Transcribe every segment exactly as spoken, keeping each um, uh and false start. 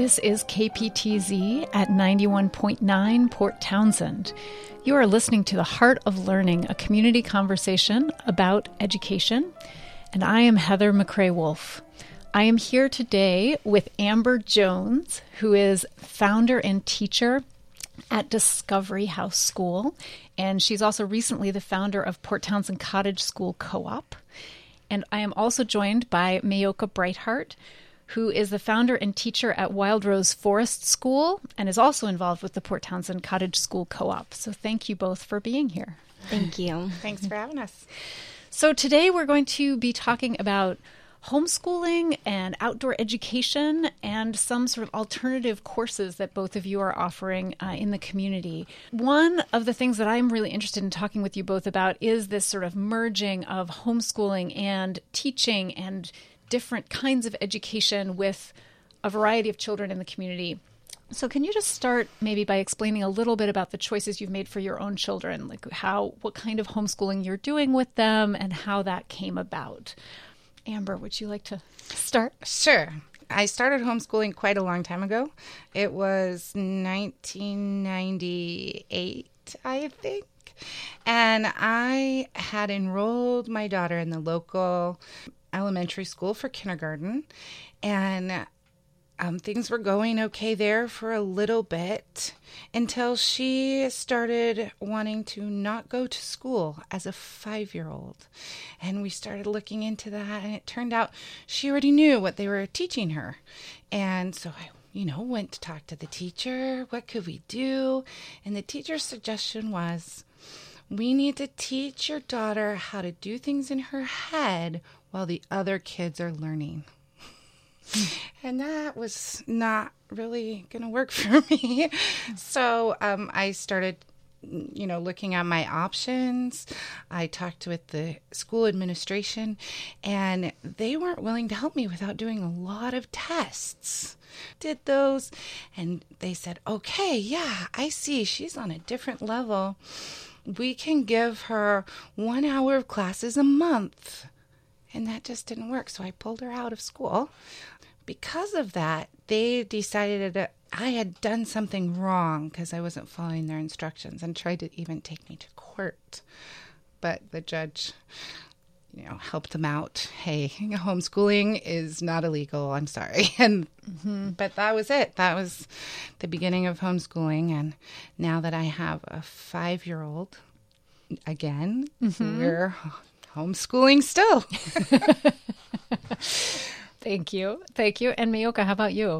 This is K P T Z at ninety-one point nine Port Townsend. You are listening to The Heart of Learning, a community conversation about education, and I am Heather McCrae-Wolf. I am here today with Amber Jones, who is founder and teacher at Discovery House School, and she's also recently the founder of Port Townsend Cottage School Co-op. And I am also joined by Mayoka Breithart, who is the founder and teacher at Wild Rose Forest School and is also involved with the Port Townsend Cottage School Co-op. So thank you both for being here. Thank you. Thanks for having us. So today we're going to be talking about homeschooling and outdoor education and some sort of alternative courses that both of you are offering uh, in the community. One of the things that I'm really interested in talking with you both about is this sort of merging of homeschooling and teaching and different kinds of education with a variety of children in the community. So can you just start maybe by explaining a little bit about the choices you've made for your own children, like how, what kind of homeschooling you're doing with them and how that came about? Amber, would you like to start? Sure. I started homeschooling quite a long time ago. It was nineteen ninety-eight, I think. And I had enrolled my daughter in the local elementary school for kindergarten, and um, things were going okay there for a little bit until she started wanting to not go to school as a five-year-old. And we started looking into that, and it turned out she already knew what they were teaching her. And so I, you know, went to talk to the teacher. What could we do? And the teacher's suggestion was, we need to teach your daughter how to do things in her head while the other kids are learning. And that was not really going to work for me. So um, I started, you know, looking at my options. I talked with the school administration, and they weren't willing to help me without doing a lot of tests. Did those, and they said, okay, yeah, I see. She's on a different level. We can give her one hour of classes a month. And that just didn't work. So I pulled her out of school. Because of that, they decided that I had done something wrong because I wasn't following their instructions and tried to even take me to court. But the judge, you know, helped them out. Hey, homeschooling is not illegal. I'm sorry. And mm-hmm. But that was it. That was the beginning of homeschooling. And now that I have a five-year-old, again, mm-hmm. we're homeschooling still. Thank you. Thank you. And Mayoka, how about you?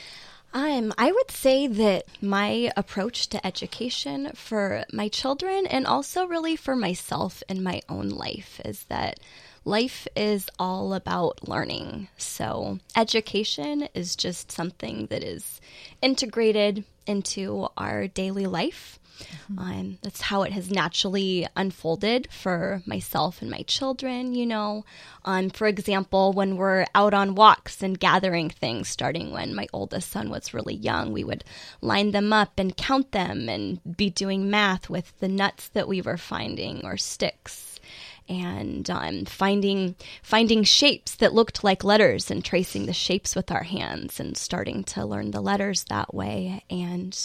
Um, I would say that my approach to education for my children and also really for myself in my own life is that life is all about learning. So education is just something that is integrated into our daily life. Mm-hmm. Um, that's how it has naturally unfolded for myself and my children, you know. Um, for example, when we're out on walks and gathering things, starting when my oldest son was really young, we would line them up and count them and be doing math with the nuts that we were finding or sticks. And um, finding finding shapes that looked like letters and tracing the shapes with our hands and starting to learn the letters that way. And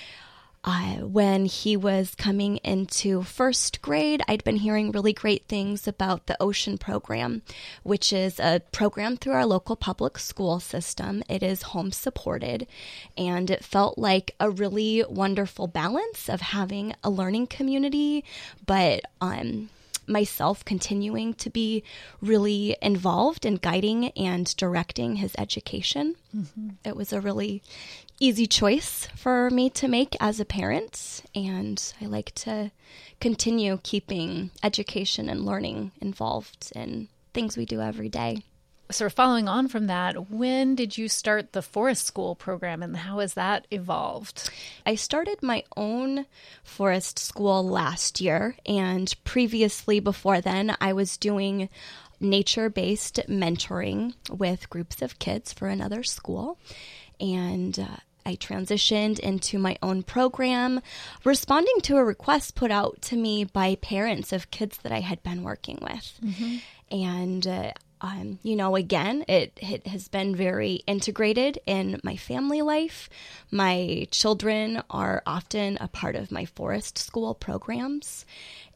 Uh, when he was coming into first grade, I'd been hearing really great things about the Ocean Program, which is a program through our local public school system. It is home supported, and it felt like a really wonderful balance of having a learning community, but um, myself continuing to be really involved in guiding and directing his education. Mm-hmm. It was a really easy choice for me to make as a parent, and I like to continue keeping education and learning involved in things we do every day. So following on from that, when did you start the Forest School program and how has that evolved? I started my own forest school last year, and previously before then I was doing nature-based mentoring with groups of kids for another school. And uh, I transitioned into my own program, responding to a request put out to me by parents of kids that I had been working with. Mm-hmm. And uh, Um, you know, again, it, it has been very integrated in my family life. My children are often a part of my forest school programs.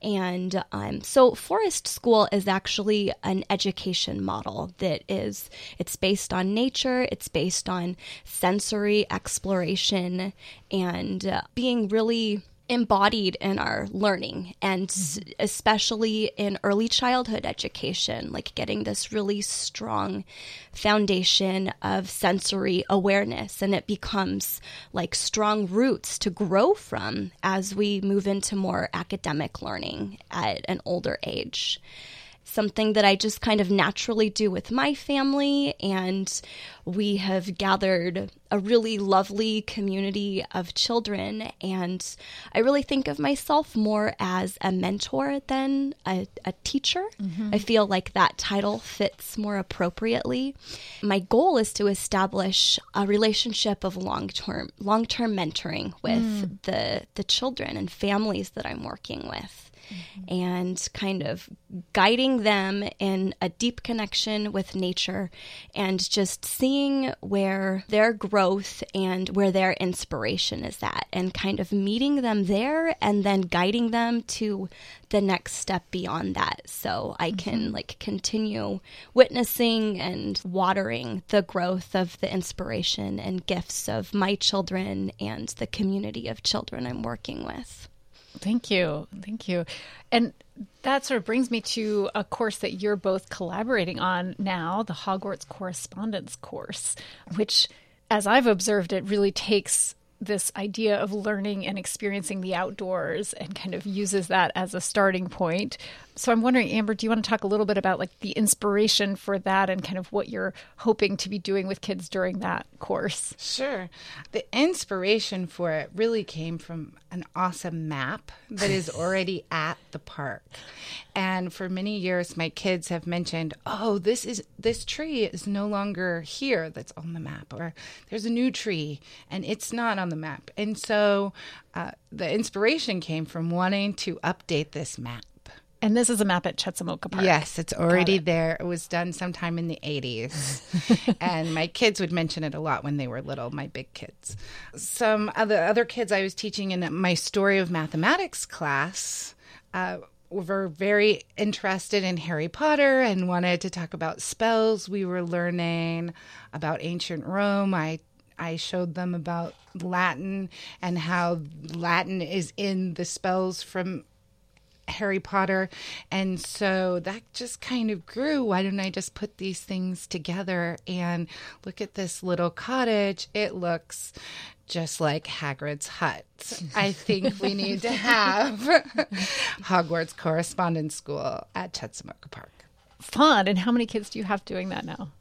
And um, so Forest School is actually an education model that is, it's based on nature, it's based on sensory exploration, and uh, being really embodied in our learning, and mm-hmm. especially in early childhood education, like getting this really strong foundation of sensory awareness, and it becomes like strong roots to grow from as we move into more academic learning at an older age. Something that I just kind of naturally do with my family, and we have gathered a really lovely community of children, and I really think of myself more as a mentor than a, a teacher. Mm-hmm. I feel like that title fits more appropriately. My goal is to establish a relationship of long-term long-term mentoring with mm. the the children and families that I'm working with. Mm-hmm. And kind of guiding them in a deep connection with nature, and just seeing where their growth and where their inspiration is at, and kind of meeting them there and then guiding them to the next step beyond that. So I can mm-hmm. like continue witnessing and watering the growth of the inspiration and gifts of my children and the community of children I'm working with. Thank you. Thank you. And that sort of brings me to a course that you're both collaborating on now, the Hogwarts Correspondence course, which, as I've observed, it really takes this idea of learning and experiencing the outdoors and kind of uses that as a starting point. So I'm wondering, Amber, do you want to talk a little bit about like the inspiration for that and kind of what you're hoping to be doing with kids during that course? Sure. The inspiration for it really came from an awesome map that is already at the park. And for many years, my kids have mentioned, oh, this is this tree is no longer here that's on the map, or there's a new tree and it's not on the map. And so uh, the inspiration came from wanting to update this map. And this is a map at Chetzemoka Park. Yes, it's already it. there. It was done sometime in the eighties. And my kids would mention it a lot when they were little, my big kids. Some of the other kids I was teaching in my Story of Mathematics class uh, were very interested in Harry Potter and wanted to talk about spells. We were learning about ancient Rome. I I showed them about Latin and how Latin is in the spells from Harry Potter. And so that just kind of grew. Why don't I just put these things together and look at this little cottage? It looks just like Hagrid's hut. I think we need to have Hogwarts Correspondence School at Chetzemoka Park. Fun. And how many kids do you have doing that now?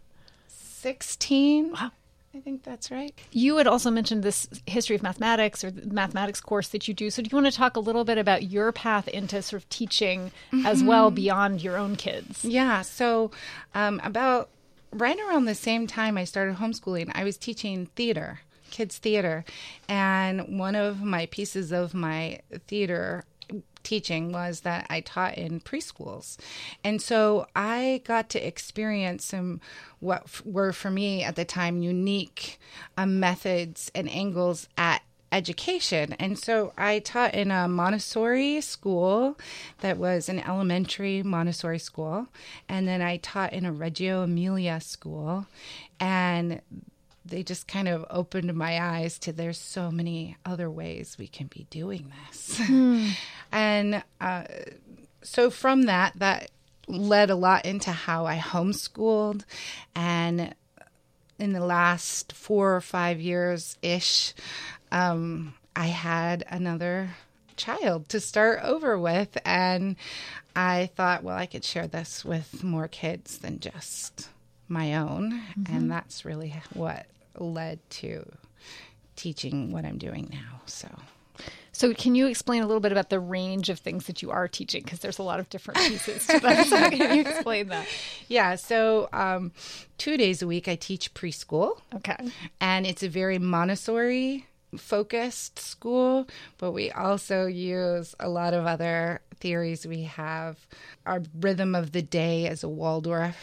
sixteen. Wow. I think that's right. You had also mentioned this history of mathematics or the mathematics course that you do. So do you want to talk a little bit about your path into sort of teaching mm-hmm. as well beyond your own kids? Yeah. So um, about right around the same time I started homeschooling, I was teaching theater, kids theater. And one of my pieces of my theater teaching was that I taught in preschools. And so I got to experience some what f- were for me at the time unique um, methods and angles at education. And so I taught in a Montessori school that was an elementary Montessori school. And then I taught in a Reggio Emilia school. And they just kind of opened my eyes to there's so many other ways we can be doing this. Mm. And uh, so from that, that led a lot into how I homeschooled. And in the last four or five years-ish, um, I had another child to start over with. And I thought, well, I could share this with more kids than just my own. Mm-hmm. And that's really what led to teaching what I'm doing now. So, so can you explain a little bit about the range of things that you are teaching? Because there's a lot of different pieces to that. So can you explain that? Yeah. So um, two days a week I teach preschool. Okay. And it's a very Montessori focused school, but we also use a lot of other theories. We have our rhythm of the day as a Waldorf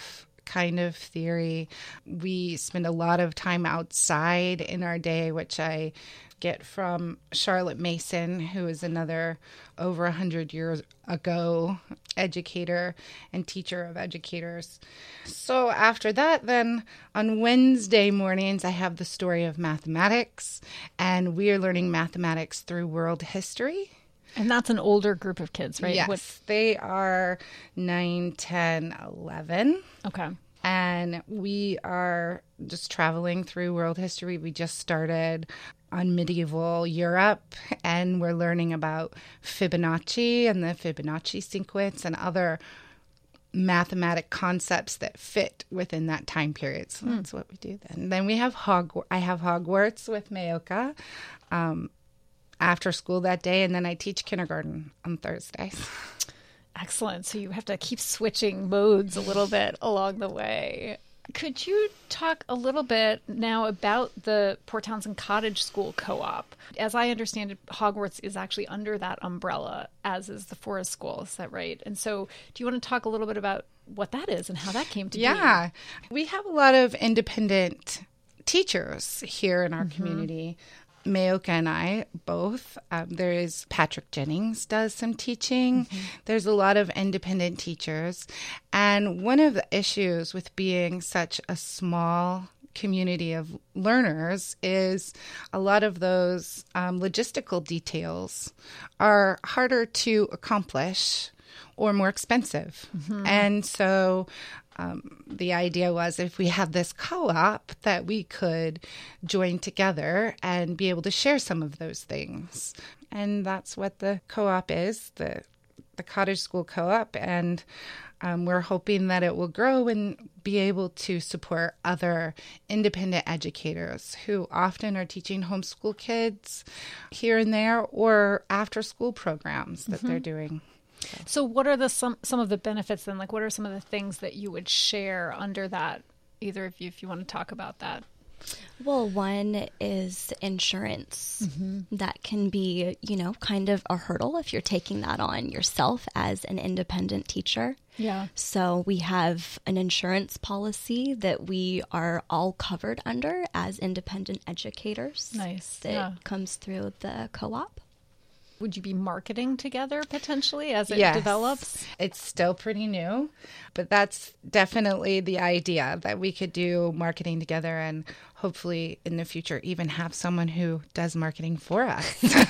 kind of theory. We spend a lot of time outside in our day, which I get from Charlotte Mason, who is another over one hundred years ago educator and teacher of educators. So after that, then on Wednesday mornings, I have the story of mathematics, and we are learning mathematics through world history. And that's an older group of kids, right? Yes, What... they are nine, ten, eleven. Okay. And we are just traveling through world history. We just started on medieval Europe, and we're learning about Fibonacci and the Fibonacci sequence and other mathematic concepts that fit within that time period. So mm. that's what we do then. Then we have Hogwarts. I have Hogwarts with Mayoka um, after school that day, and then I teach kindergarten on Thursdays. Excellent. So you have to keep switching modes a little bit along the way. Could you talk a little bit now about the Port Townsend Cottage School Co-op? As I understand it, Hogwarts is actually under that umbrella, as is the Forest School. Is that right? And so do you want to talk a little bit about what that is and how that came to yeah. be? Yeah. We have a lot of independent teachers here in our mm-hmm. community. Mayoka and I both. Um, there is Patrick Jennings does some teaching. Mm-hmm. There's a lot of independent teachers. And one of the issues with being such a small community of learners is a lot of those um, logistical details are harder to accomplish or more expensive. Mm-hmm. And so Um, the idea was if we had this co-op that we could join together and be able to share some of those things. And that's what the co-op is, the the Cottage School Co-op. And um, we're hoping that it will grow and be able to support other independent educators who often are teaching homeschool kids here and there or after school programs that mm-hmm. they're doing. So. so what are the some some of the benefits then? Like what are some of the things that you would share under that? Either of you, if you want to talk about that. Well, one is insurance. Mm-hmm. That can be, you know, kind of a hurdle if you're taking that on yourself as an independent teacher. Yeah. So we have an insurance policy that we are all covered under as independent educators. Nice. That yeah. comes through the co-op. Would you be marketing together potentially as it yes. develops? It's still pretty new, but that's definitely the idea that we could do marketing together and hopefully in the future even have someone who does marketing for us.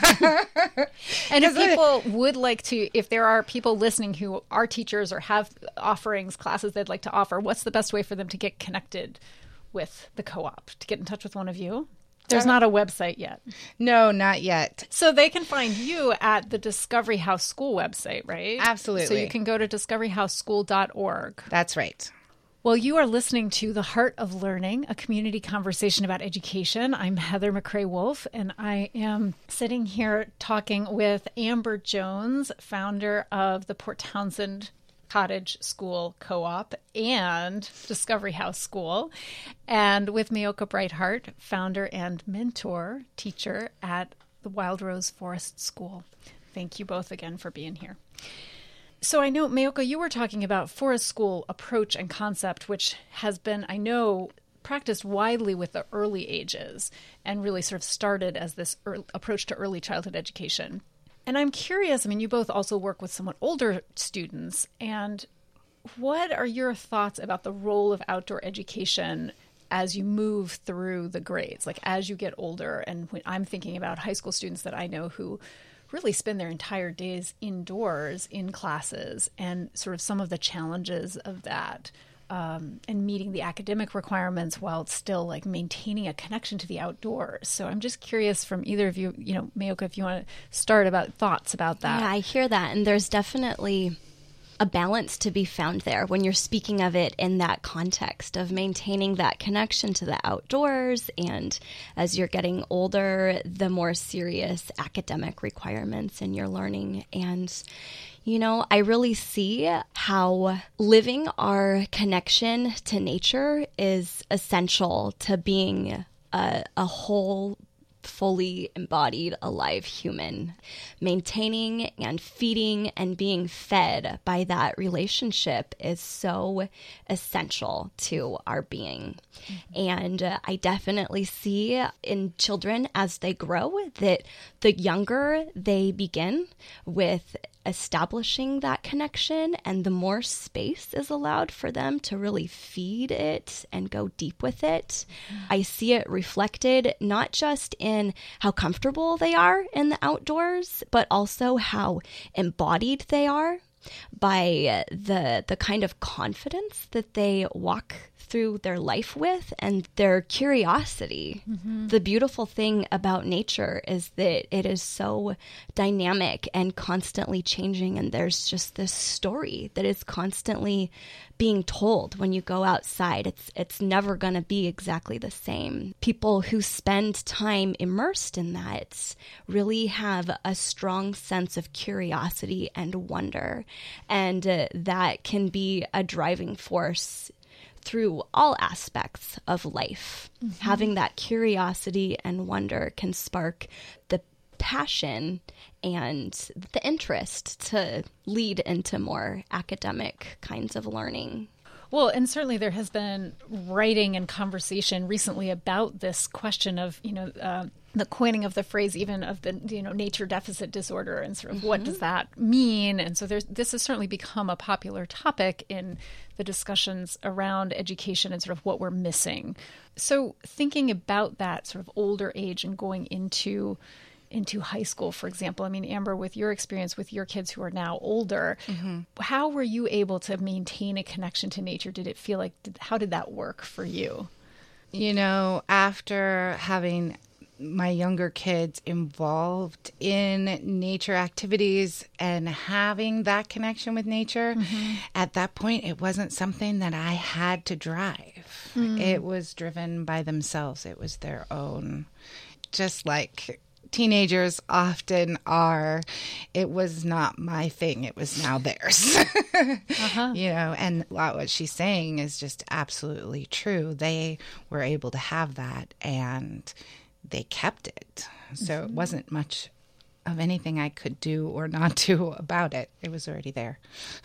And if people would like to, if there are people listening who are teachers or have offerings, classes they'd like to offer, what's the best way for them to get connected with the co-op, to get in touch with one of you? There's not a website yet. No, not yet. So they can find you at the Discovery House School website, right? Absolutely. So you can go to discovery house school dot org. That's right. Well, you are listening to The Heart of Learning, a community conversation about education. I'm Heather McCrae Wolf, and I am sitting here talking with Amber Jones, founder of the Port Townsend Cottage School Co-op and Discovery House School, and with Mayoka Brightheart, founder and mentor teacher at the Wild Rose Forest School. Thank you both again for being here. So I know, Mayoka, you were talking about Forest School approach and concept, which has been, I know, practiced widely with the early ages and really sort of started as this early approach to early childhood education. And I'm curious, I mean, you both also work with somewhat older students, and what are your thoughts about the role of outdoor education as you move through the grades, like as you get older? And when I'm thinking about high school students that I know who really spend their entire days indoors in classes and sort of some of the challenges of that. Um, and meeting the academic requirements while still like maintaining a connection to the outdoors. So I'm just curious from either of you, you know, Mayoka, if you want to start about thoughts about that. Yeah, I hear that. And there's definitely a balance to be found there when you're speaking of it in that context of maintaining that connection to the outdoors. And as you're getting older, the more serious academic requirements in your learning. And you know, I really see how living our connection to nature is essential to being a, a whole fully embodied, alive human. Maintaining and feeding and being fed by that relationship is so essential to our being. Mm-hmm. And uh, I definitely see in children as they grow that the younger they begin with establishing that connection and the more space is allowed for them to really feed it and go deep with it, mm-hmm. I see it reflected not just in how comfortable they are in the outdoors, but also how embodied they are by the the kind of confidence that they walk through their life with and their curiosity. Mm-hmm. The beautiful thing about nature is that it is so dynamic and constantly changing, and there's just this story that is constantly being told when you go outside. It's it's never going to be exactly the same. People who spend time immersed in that really have a strong sense of curiosity and wonder, and uh, that can be a driving force through all aspects of life. Mm-hmm. Having that curiosity and wonder can spark the passion and the interest to lead into more academic kinds of learning. Well, and certainly there has been writing and conversation recently about this question of, you know, uh, the coining of the phrase even of the, you know, nature deficit disorder and sort of mm-hmm. what does that mean? And so there's, this has certainly become a popular topic in the discussions around education and sort of what we're missing. So thinking about that sort of older age and going into into high school, for example, I mean, Amber, with your experience with your kids who are now older, mm-hmm. how were you able to maintain a connection to nature? Did it feel like, did, how did that work for you? You know, after having my younger kids involved in nature activities and having that connection with nature, mm-hmm. at that point, it wasn't something that I had to drive. Mm. It was driven by themselves. It was their own, just like teenagers often are. It was not my thing. It was now theirs. uh-huh. You know, and what she's saying is just absolutely true. They were able to have that and they kept it. So mm-hmm. it wasn't much of anything I could do or not do about it. It was already there.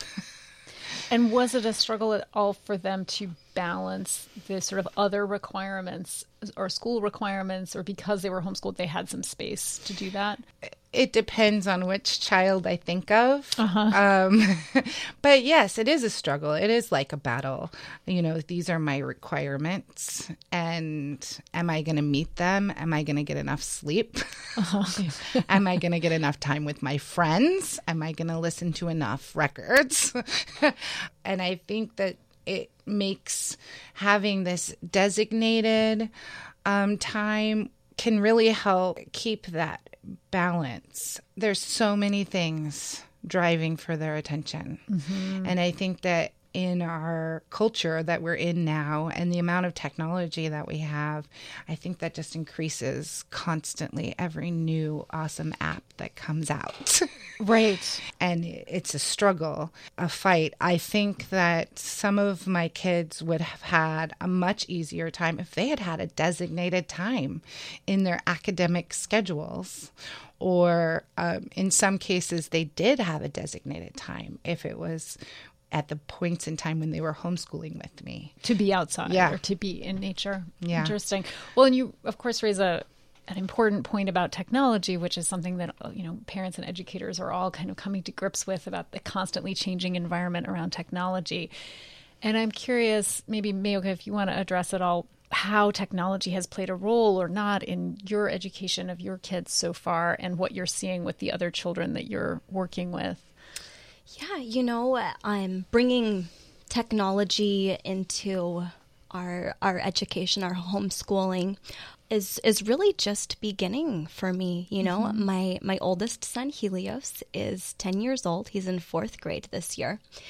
And was it a struggle at all for them to balance the sort of other requirements or school requirements, or because they were homeschooled, they had some space to do that? It depends on which child I think of. Uh-huh. Um, but yes, it is a struggle. It is like a battle. You know, these are my requirements. And am I going to meet them? Am I going to get enough sleep? Uh-huh. Am I going to get enough time with my friends? Am I going to listen to enough records? And I think that it makes having this designated um, time can really help keep that balance. There's so many things driving for their attention. Mm-hmm. And I think that in our culture that we're in now and the amount of technology that we have, I think that just increases constantly every new awesome app that comes out. Right. And it's a struggle, a fight. I think that some of my kids would have had a much easier time if they had had a designated time in their academic schedules. Or um, in some cases, they did have a designated time if it was at the points in time when they were homeschooling with me. To be outside yeah. or to be in nature. Yeah. Interesting. Well, and you, of course, raise a an important point about technology, which is something that, you know, parents and educators are all kind of coming to grips with about the constantly changing environment around technology. And I'm curious, maybe, Mayoka, if you want to address at all how technology has played a role or not in your education of your kids so far and what you're seeing with the other children that you're working with. Yeah, you know, I'm bringing technology into our our education, our homeschooling is is really just beginning for me. You know, mm-hmm. my my oldest son, Helios, is ten years old. He's in fourth grade this year.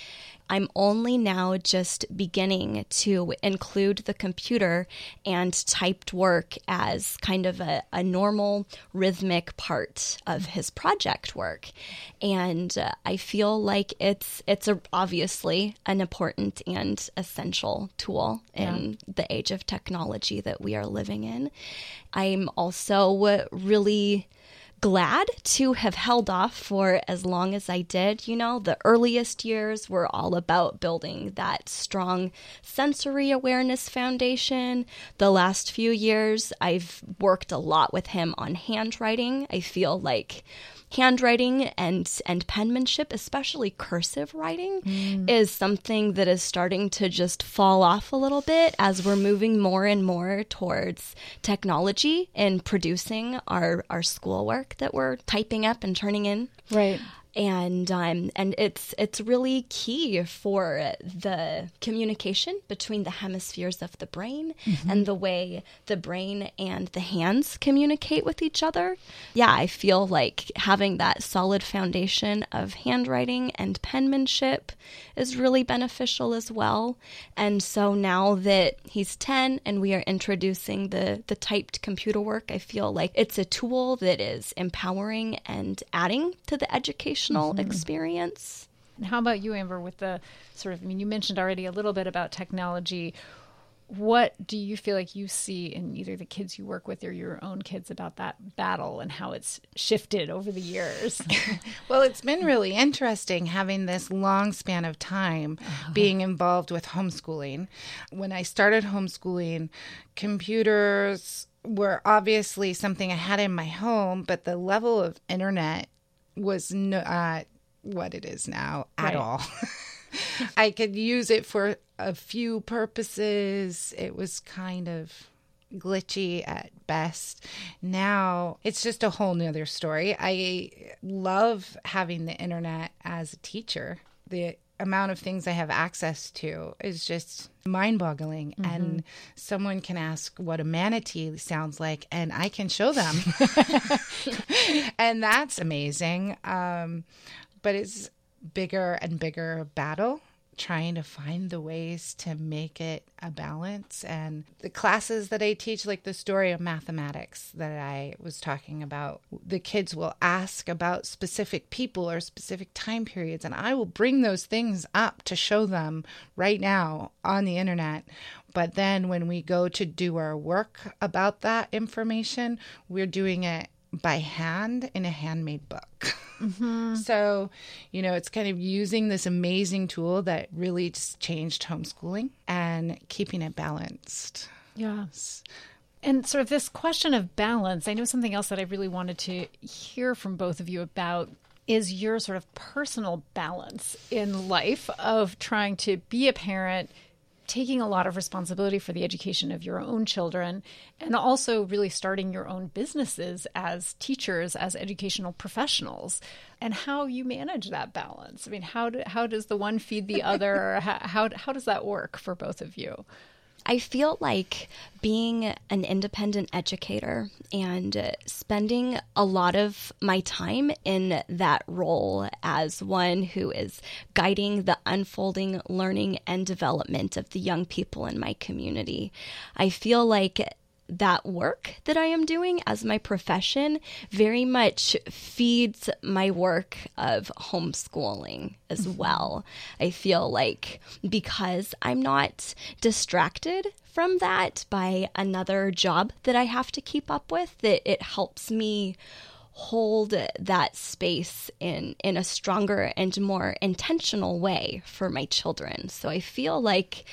I'm only now just beginning to include the computer and typed work as kind of a, a normal rhythmic part of his project work. And uh, I feel like it's it's a, obviously an important and essential tool in yeah. the age of technology that we are living in. I'm also really glad to have held off for as long as I did. You know, the earliest years were all about building that strong sensory awareness foundation. The last few years, I've worked a lot with him on handwriting. I feel like handwriting and and penmanship, especially cursive writing, mm. is something that is starting to just fall off a little bit as we're moving more and more towards technology in producing our, our schoolwork that we're typing up and turning in. Right. And um, and it's it's really key for the communication between the hemispheres of the brain mm-hmm. and the way the brain and the hands communicate with each other. Yeah, I feel like having that solid foundation of handwriting and penmanship is really beneficial as well. And so now that he's ten and we are introducing the, the typed computer work, I feel like it's a tool that is empowering and adding to the education Mm-hmm. experience. And how about you, Amber, with the sort of, I mean, you mentioned already a little bit about technology. What do you feel like you see in either the kids you work with or your own kids about that battle and how it's shifted over the years? Well, it's been really interesting having this long span of time uh-huh. being involved with homeschooling. When I started homeschooling, computers were obviously something I had in my home, but the level of internet was not what it is now at right. all. I could use it for a few purposes. It was kind of glitchy at best. Now it's just a whole nother story. I love having the internet as a teacher. The amount of things I have access to is just mind-boggling. Mm-hmm. And someone can ask what a manatee sounds like, and I can show them. And that's amazing. Um, but it's bigger and bigger battle trying to find the ways to make it a balance. And the classes that I teach, like the story of mathematics that I was talking about, the kids will ask about specific people or specific time periods, and I will bring those things up to show them right now on the internet. But then when we go to do our work about that information, we're doing it by hand in a handmade book. Mm-hmm. So, you know, it's kind of using this amazing tool that really just changed homeschooling and keeping it balanced. Yes. And sort of this question of balance, I know something else that I really wanted to hear from both of you about is your sort of personal balance in life of trying to be a parent, taking a lot of responsibility for the education of your own children, and also really starting your own businesses as teachers, as educational professionals, and how you manage that balance. I mean, how do, how does the one feed the other? how, how how does that work for both of you? I feel like being an independent educator and spending a lot of my time in that role as one who is guiding the unfolding learning and development of the young people in my community, I feel like that work that I am doing as my profession very much feeds my work of homeschooling as well. I feel like because I'm not distracted from that by another job that I have to keep up with, that it helps me hold that space in, in a stronger and more intentional way for my children. So I feel like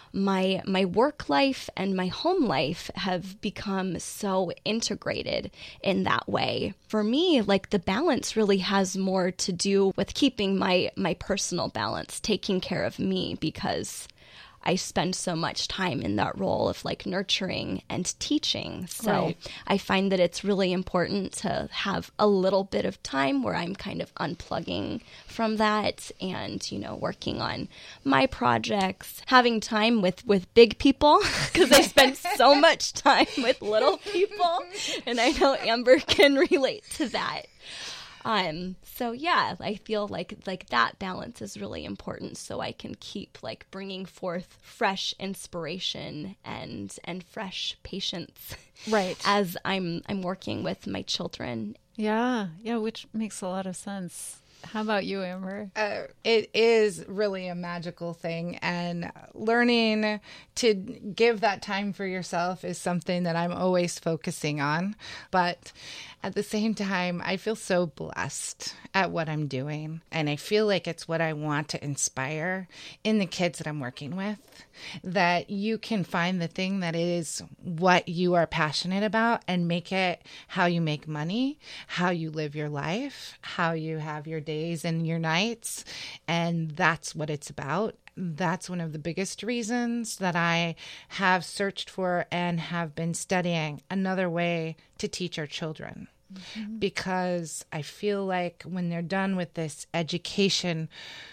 My my work life and my home life have become so integrated in that way. For me, like the balance really has more to do with keeping my, my personal balance, taking care of me, because I spend so much time in that role of like nurturing and teaching. So right. I find that it's really important to have a little bit of time where I'm kind of unplugging from that and, you know, working on my projects, having time with, with big people, because I spend so much time with little people. And I know Amber can relate to that. Um, so yeah, I feel like like that balance is really important, so I can keep like bringing forth fresh inspiration and and fresh patience, right, as I'm I'm working with my children. Yeah, yeah, which makes a lot of sense. How about you, Amber? Uh, it is really a magical thing, and learning to give that time for yourself is something that I'm always focusing on. But at the same time, I feel so blessed at what I'm doing, and I feel like it's what I want to inspire in the kids that I'm working with, that you can find the thing that is what you are passionate about and make it how you make money, how you live your life, how you have your days and your nights, and that's what it's about. That's one of the biggest reasons that I have searched for and have been studying another way to teach our children. Mm-hmm. Because I feel like when they're done with this education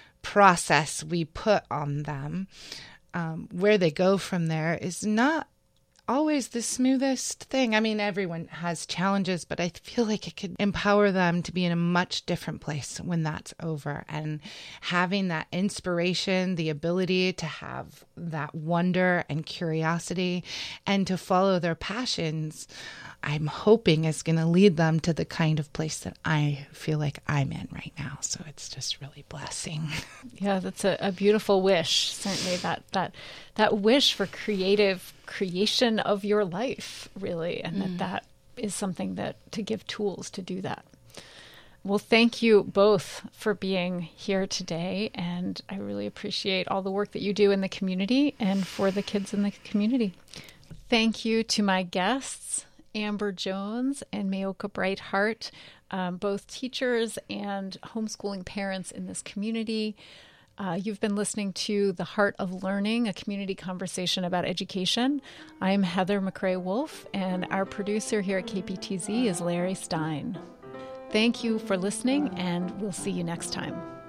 process we put on them, um, where they go from there is not always the smoothest thing. I mean, everyone has challenges, but I feel like it could empower them to be in a much different place when that's over. And having that inspiration, the ability to have that wonder and curiosity and to follow their passions, I'm hoping is going to lead them to the kind of place that I feel like I'm in right now. So it's just really blessing. Yeah, that's a, a beautiful wish. Certainly that that that wish for creative creation of your life, really, and mm. that that is something that to give tools to do that. Well, thank you both for being here today, and I really appreciate all the work that you do in the community and for the kids in the community. Thank you to my guests, Amber Jones and Mayoka Brightheart, um, both teachers and homeschooling parents in this community. Uh, you've been listening to The Heart of Learning, a community conversation about education. I'm Heather McRae Wolf, and our producer here at K P T Z is Larry Stein. Thank you for listening, and we'll see you next time.